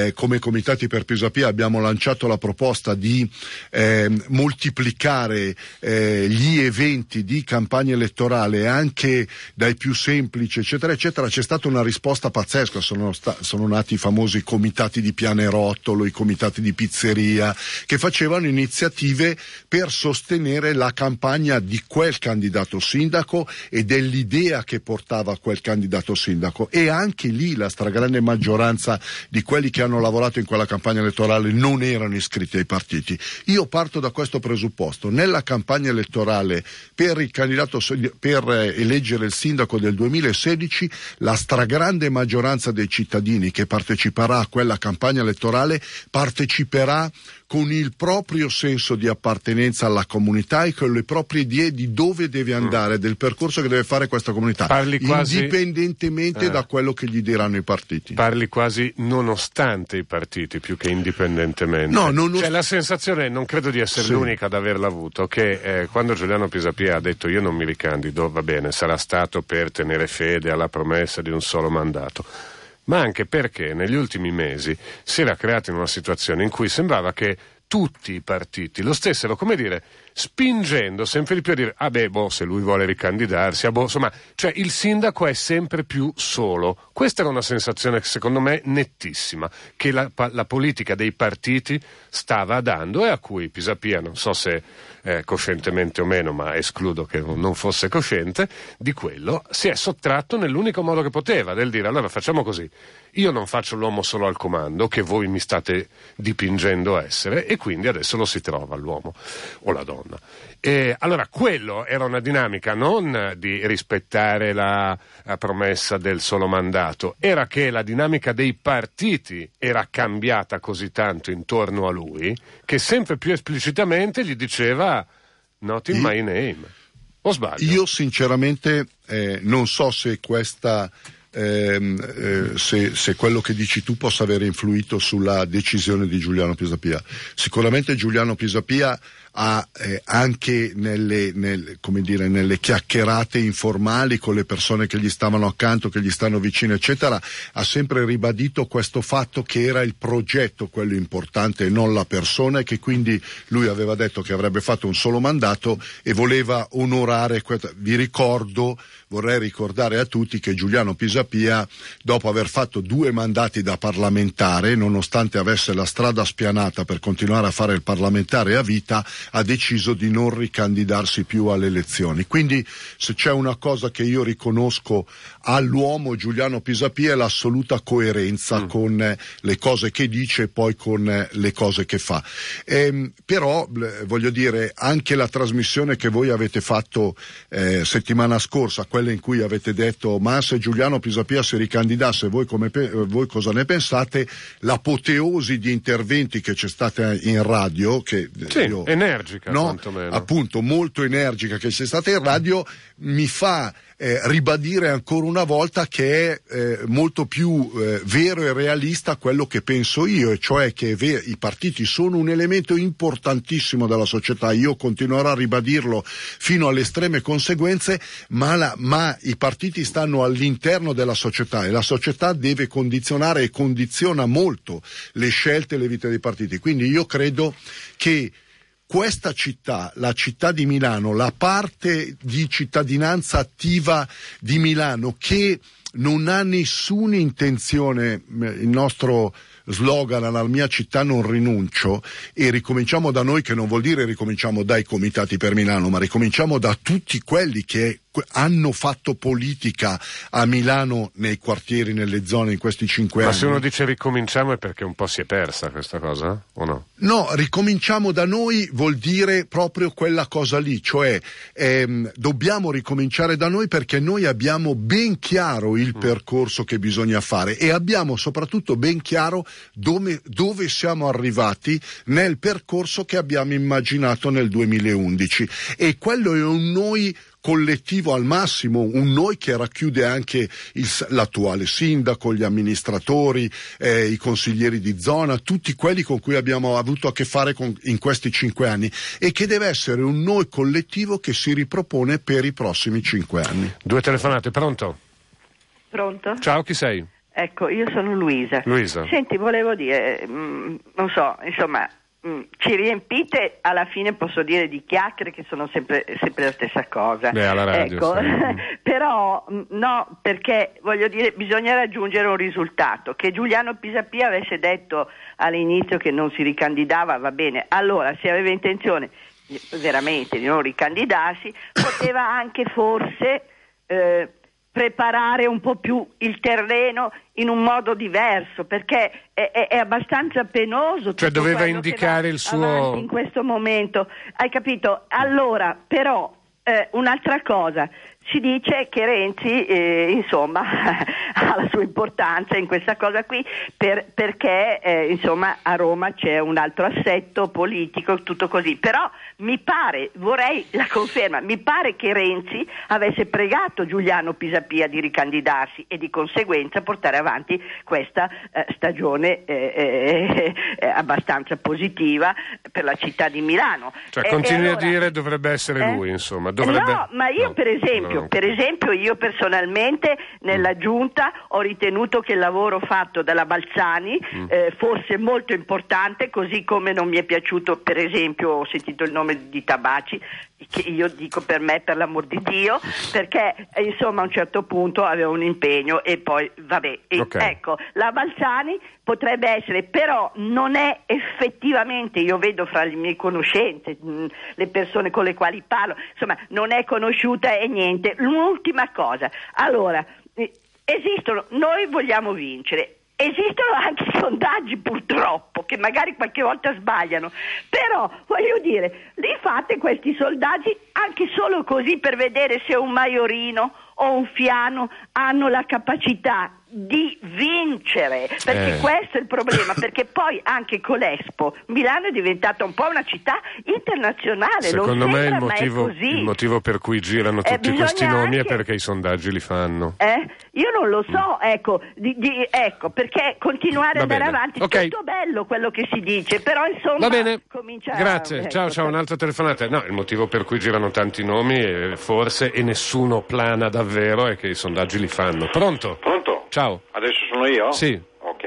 eh, come Comitati per Pisapia abbiamo lanciato la proposta di eh, moltiplicare eh, gli eventi di campagna elettorale anche dai più semplici eccetera eccetera, c'è stata una risposta pazzesca, sono, sta- sono nati i famosi comitati di pianerottolo, i comitati di pizzeria, che facevano iniziative per sostenere la campagna di quel candidato sindaco e dell'idea che portava quel candidato sindaco, e anche lì la stragrande maggioranza di quelli che hanno lavorato in quella campagna elettorale non erano iscritti ai partiti. Io parto da questo presupposto: nella campagna elettorale per il candidato per eleggere il sindaco del duemilasedici, la stragrande maggioranza dei cittadini che parteciperà a quella campagna elettorale parteciperà con il proprio senso di appartenenza alla comunità e con le proprie idee di dove deve andare, mm. del percorso che deve fare questa comunità, Parli quasi... indipendentemente eh. da quello che gli diranno i partiti. Parli quasi nonostante i partiti più che indipendentemente. No, non C'è la sensazione, non credo di essere sì. l'unica ad averla avuto, che eh, quando Giuliano Pisapia ha detto io non mi ricandido, va bene, sarà stato per tenere fede alla promessa di un solo mandato, ma anche perché negli ultimi mesi si era creata in una situazione in cui sembrava che tutti i partiti lo stessero, come dire, spingendo sempre di più a dire ah beh, boh, se lui vuole ricandidarsi, ah, boh, insomma, cioè il sindaco è sempre più solo. Questa era una sensazione che secondo me nettissima, che la, la politica dei partiti stava dando e a cui Pisapia, non so se eh, coscientemente o meno, ma escludo che non fosse cosciente di quello, si è sottratto nell'unico modo che poteva, del dire allora facciamo così, io non faccio l'uomo solo al comando che voi mi state dipingendo essere, e quindi adesso lo si trova l'uomo o la donna. E allora quello era una dinamica non di rispettare la, la promessa del solo mandato, era che la dinamica dei partiti era cambiata così tanto intorno a lui che sempre più esplicitamente gli diceva not in my name. O sbaglio? Io sinceramente eh, non so se questa ehm, eh, se, se quello che dici tu possa avere influito sulla decisione di Giuliano Pisapia. Sicuramente Giuliano Pisapia ha eh, anche nelle, nelle, come dire, nelle chiacchierate informali con le persone che gli stavano accanto, che gli stanno vicino eccetera, ha sempre ribadito questo fatto che era il progetto quello importante e non la persona, e che quindi lui aveva detto che avrebbe fatto un solo mandato e voleva onorare questa. Vi ricordo, vorrei ricordare a tutti che Giuliano Pisapia, dopo aver fatto due mandati da parlamentare, nonostante avesse la strada spianata per continuare a fare il parlamentare a vita, ha deciso di non ricandidarsi più alle elezioni. Quindi se c'è una cosa che io riconosco all'uomo Giuliano Pisapia è l'assoluta coerenza mm. con eh, le cose che dice e poi con eh, le cose che fa. Ehm, però eh, voglio dire, anche la trasmissione che voi avete fatto eh, settimana scorsa, quella in cui avete detto ma se Giuliano Pisapia si ricandidasse voi, come pe- voi cosa ne pensate, l'apoteosi di interventi che c'è stata in radio, che sì, io, energica, no, quantomeno. appunto molto energica che c'è stata in radio, mi fa eh, ribadire ancora una volta che è eh, molto più eh, vero e realista quello che penso io, e cioè che ver- i partiti sono un elemento importantissimo della società. Io continuerò a ribadirlo fino alle estreme conseguenze, ma, la, ma i partiti stanno all'interno della società e la società deve condizionare e condiziona molto le scelte e le vite dei partiti. Quindi io credo che questa città, la città di Milano, la parte di cittadinanza attiva di Milano che non ha nessuna intenzione, il nostro slogan alla mia città non rinuncio, e ricominciamo da noi, che non vuol dire ricominciamo dai comitati per Milano, ma ricominciamo da tutti quelli che hanno fatto politica a Milano nei quartieri, nelle zone in questi cinque ma anni. Ma se uno dice ricominciamo è perché un po' si è persa questa cosa, o no? No, ricominciamo da noi vuol dire proprio quella cosa lì, cioè ehm, dobbiamo ricominciare da noi perché noi abbiamo ben chiaro il mm. percorso che bisogna fare e abbiamo soprattutto ben chiaro dove, dove siamo arrivati nel percorso che abbiamo immaginato nel duemilaundici, e quello è un noi collettivo al massimo, un noi che racchiude anche il, l'attuale sindaco, gli amministratori, eh, i consiglieri di zona, tutti quelli con cui abbiamo avuto a che fare con, in questi cinque anni, e che deve essere un noi collettivo che si ripropone per i prossimi cinque anni. Due telefonate, pronto? Pronto? Ciao, chi sei? Ecco, io sono Luisa. Luisa. Senti, volevo dire, mh, non so, insomma, mh, ci riempite alla fine, posso dire, di chiacchiere che sono sempre, sempre la stessa cosa. Beh, alla radio. Ecco, sì. però mh, no, perché voglio dire, bisogna raggiungere un risultato. Che Giuliano Pisapia avesse detto all'inizio che non si ricandidava, va bene. Allora, se aveva intenzione veramente di non ricandidarsi, poteva anche forse eh, preparare un po' più il terreno in un modo diverso, perché è, è, è abbastanza penoso. Cioè tutto doveva quello indicare che va il suo... avanti in questo momento, hai capito? Allora, però, eh, un'altra cosa, si dice che Renzi, eh, insomma, ha la sua importanza in questa cosa qui, per, perché, eh, insomma, a Roma c'è un altro assetto politico, tutto così. Però mi pare, vorrei la conferma, mi pare che Renzi avesse pregato Giuliano Pisapia di ricandidarsi e di conseguenza portare avanti questa eh, stagione eh, eh, eh, abbastanza positiva per la città di Milano. Cioè E- continui e allora, a dire dovrebbe essere eh? lui, insomma. Dovrebbe... No, ma io no, per esempio, no. per esempio io personalmente nella Mm. giunta ho ritenuto che il lavoro fatto dalla Balzani Mm. eh, fosse molto importante, così come non mi è piaciuto, per esempio, ho sentito il nome di Tabaci, che io dico per me, per l'amor di Dio, perché eh, insomma a un certo punto aveva un impegno e poi vabbè, e, Ok. ecco, la Balzani potrebbe essere, però non è effettivamente, io vedo fra le mie conoscenze, mh, le persone con le quali parlo, insomma non è conosciuta e niente. L'ultima cosa, allora, eh, esistono, noi vogliamo vincere. Esistono anche sondaggi purtroppo che magari qualche volta sbagliano, però voglio dire, li fate questi sondaggi anche solo così per vedere se un Maiorino o un Fiano hanno la capacità di vincere, perché Eh. questo è il problema, perché poi anche con l'Expo Milano è diventata un po' una città internazionale. Secondo non me sembra, il ma motivo, è così. il motivo per cui girano Eh, tutti questi bisogna nomi anche- è perché i sondaggi li fanno. Eh? Io non lo so, ecco, di, di- ecco, perché continuare Va ad andare bene. avanti, Ok. tutto bello quello che si dice, però insomma Va bene, comincia grazie. ecco, ciao, ciao, un'altra telefonata. No, il motivo per cui girano tanti nomi, eh, forse, e nessuno plana davvero, è che i sondaggi li fanno. Pronto? Pronto? Ciao. Adesso sono io? Sì. Ok.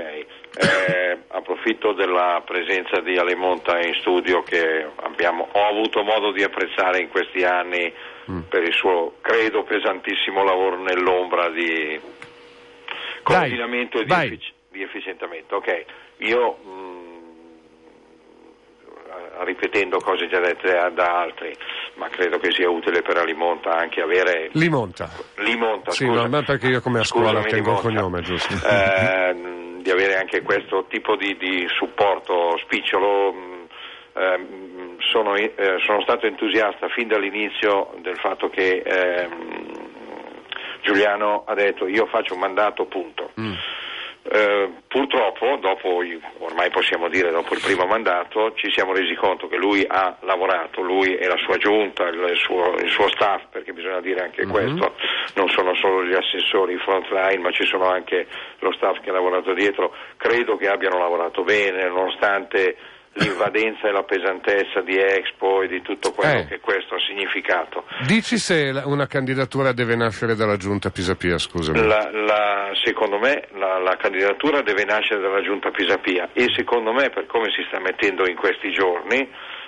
Eh, approfitto della presenza di Ale Monta in studio, che abbiamo, ho avuto modo di apprezzare in questi anni Mm. per il suo, credo, pesantissimo lavoro nell'ombra di coordinamento e di, vai. effic- di efficientamento. Ok. Io mh, ripetendo cose già dette da altri, ma credo che sia utile per Alimonta anche avere Limonta. Limonta, Sì, scusa. no, ma perché io come a scuola Scusami, tengo il Limonta. cognome, giusto? Eh, di avere anche questo tipo di, di supporto spicciolo. mh, ehm, sono, eh, sono stato entusiasta fin dall'inizio del fatto che ehm, Giuliano ha detto io faccio un mandato, punto. Mm. Eh, purtroppo, dopo, ormai possiamo dire dopo il primo mandato, ci siamo resi conto che lui ha lavorato, lui e la sua giunta, il suo, il suo staff, perché bisogna dire anche Mm-hmm. questo, non sono solo gli assessori frontline, ma ci sono anche lo staff che ha lavorato dietro, credo che abbiano lavorato bene, nonostante l'invadenza e la pesantezza di Expo e di tutto quello Eh. che questo ha significato. Dici se la- una candidatura deve nascere dalla giunta Pisapia, scusami. La, la, secondo me la, la candidatura deve nascere dalla giunta Pisapia e secondo me, per come si sta mettendo in questi giorni,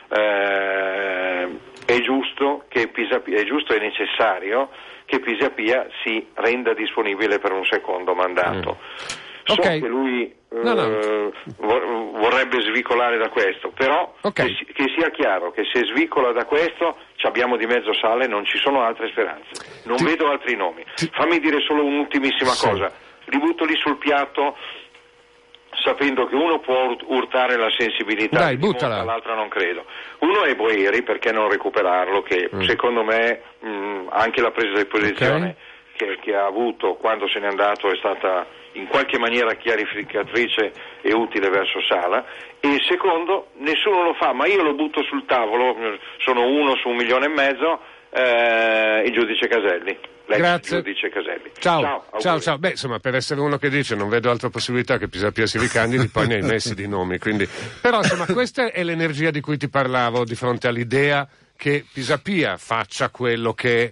eh, è giusto che Pisapia, è giusto e necessario che Pisapia si renda disponibile per un secondo mandato. Mm. So Ok. che lui eh, No, no. vor- vorrebbe svicolare da questo, però Ok. che, si- che sia chiaro che se svicola da questo ci abbiamo di mezzo sale, non ci sono altre speranze, non Ti- vedo altri nomi. ti- Fammi dire solo un'ultimissima Sì. cosa, li butto lì sul piatto sapendo che uno può urt- urtare la sensibilità Dai, di buttala. Monta, l'altro non credo. Uno è Boeri, perché non recuperarlo, che Mm. secondo me mh, anche la presa di posizione Ok. che, che ha avuto quando se n'è andato è stata in qualche maniera chiarificatrice e utile verso Sala, e secondo, nessuno lo fa, ma io lo butto sul tavolo, sono uno su un milione e mezzo, eh, il giudice Caselli, l'ex Grazie. giudice Caselli. Ciao, ciao, ciao, auguri. ciao. Beh, insomma, per essere uno che dice non vedo altra possibilità che Pisapia si ricandidi, poi ne hai messi di nomi, quindi... Però, insomma, questa è l'energia di cui ti parlavo di fronte all'idea che Pisapia faccia quello che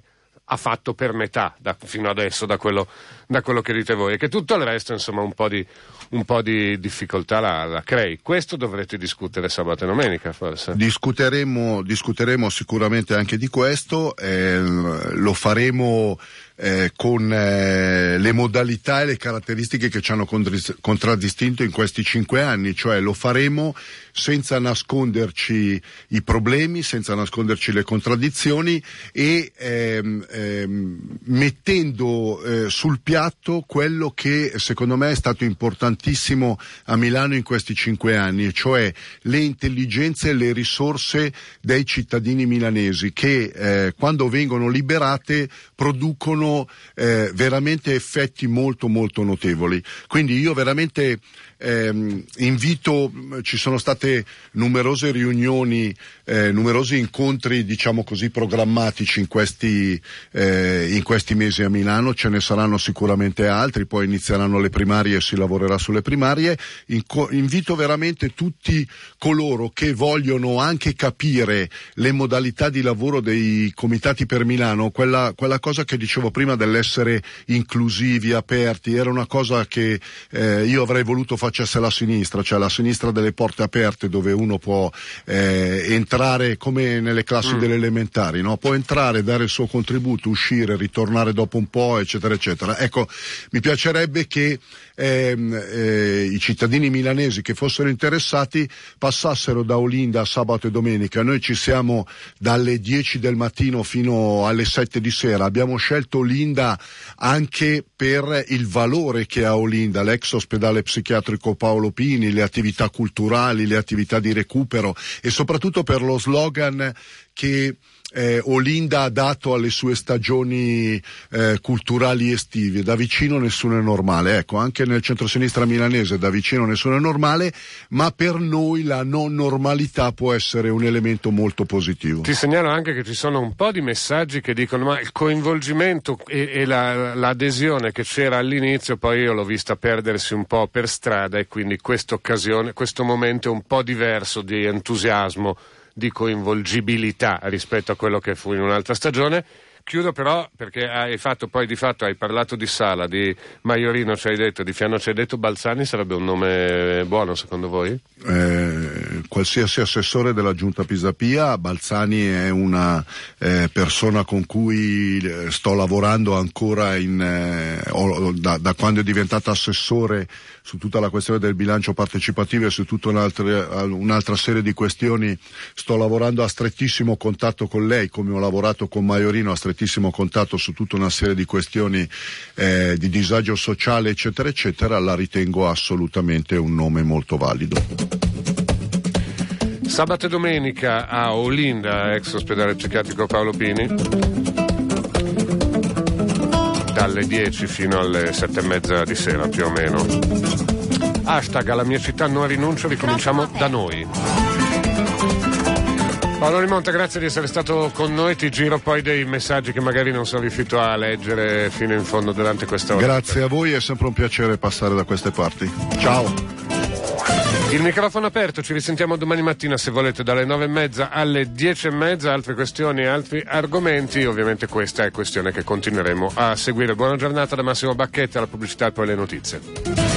ha fatto per metà da, fino adesso da quello, da quello che dite voi, e che tutto il resto insomma un po' di, un po' di difficoltà la, la crei. Questo dovrete discutere sabato e domenica forse. Discuteremo, discuteremo sicuramente anche di questo, eh, lo faremo Eh, con eh, le modalità e le caratteristiche che ci hanno contraddistinto in questi cinque anni, cioè lo faremo senza nasconderci i problemi, senza nasconderci le contraddizioni e ehm, ehm, mettendo eh, sul piatto quello che secondo me è stato importantissimo a Milano in questi cinque anni, cioè le intelligenze e le risorse dei cittadini milanesi che eh, quando vengono liberate producono Eh, veramente effetti molto molto notevoli. Quindi io veramente ehm, invito, ci sono state numerose riunioni, eh, numerosi incontri diciamo così programmatici in questi, eh, in questi mesi a Milano, ce ne saranno sicuramente altri, poi inizieranno le primarie e si lavorerà sulle primarie. Inco- invito veramente tutti coloro che vogliono anche capire le modalità di lavoro dei comitati per Milano, quella, quella cosa che dicevo prima dell'essere inclusivi, aperti, era una cosa che eh, io avrei voluto facesse la sinistra, cioè la sinistra delle porte aperte, dove uno può eh, entrare come nelle classi mm. delle elementari, no? Può entrare, dare il suo contributo, uscire, ritornare dopo un po', eccetera eccetera. Ecco, mi piacerebbe che ehm, eh, i cittadini milanesi che fossero interessati passassero da Olinda sabato e domenica. Noi ci siamo dalle dieci del mattino fino alle sette di sera. Abbiamo scelto Olinda anche per il valore che ha Olinda, l'ex ospedale psichiatrico Paolo Pini, le attività culturali, le attività di recupero e soprattutto per lo slogan che Eh, Olinda ha dato alle sue stagioni eh, culturali estive: da vicino nessuno è normale. Ecco, anche nel centrosinistra milanese da vicino nessuno è normale, ma per noi la non normalità può essere un elemento molto positivo. Ti segnalo anche che ci sono un po' di messaggi che dicono ma il coinvolgimento e, e la, l'adesione che c'era all'inizio poi io l'ho vista perdersi un po' per strada, e quindi questa occasione, questo momento è un po' diverso di entusiasmo, di coinvolgibilità rispetto a quello che fu in un'altra stagione. Chiudo però perché hai fatto poi di fatto, hai parlato di Sala, di Maiorino ci hai detto, di Fiano ci hai detto, Balzani sarebbe un nome buono secondo voi? Eh, qualsiasi assessore della giunta Pisapia, Balzani è una eh, persona con cui sto lavorando ancora in, eh, ho, da, da quando è diventata assessore su tutta la questione del bilancio partecipativo e su tutta un'altra, un'altra serie di questioni. Sto lavorando a strettissimo contatto con lei, come ho lavorato con Maiorino a strettissimo contatto su tutta una serie di questioni eh, di disagio sociale eccetera eccetera. La ritengo assolutamente un nome molto valido. Sabato e domenica a Olinda, ex ospedale psichiatrico Paolo Pini, dalle dieci fino alle sette e mezza di sera più o meno. Hashtag alla mia città non rinuncio, ricominciamo da noi. Paolo Rimonta, grazie di essere stato con noi, ti giro poi dei messaggi che magari non sono riuscito a leggere fino in fondo durante questa ora. Grazie a voi, è sempre un piacere passare da queste parti. Ciao. Il microfono aperto, ci risentiamo domani mattina se volete dalle nove e mezza alle dieci e mezza, altre questioni e altri argomenti, ovviamente questa è questione che continueremo a seguire. Buona giornata da Massimo Bacchetti, alla pubblicità e poi le notizie.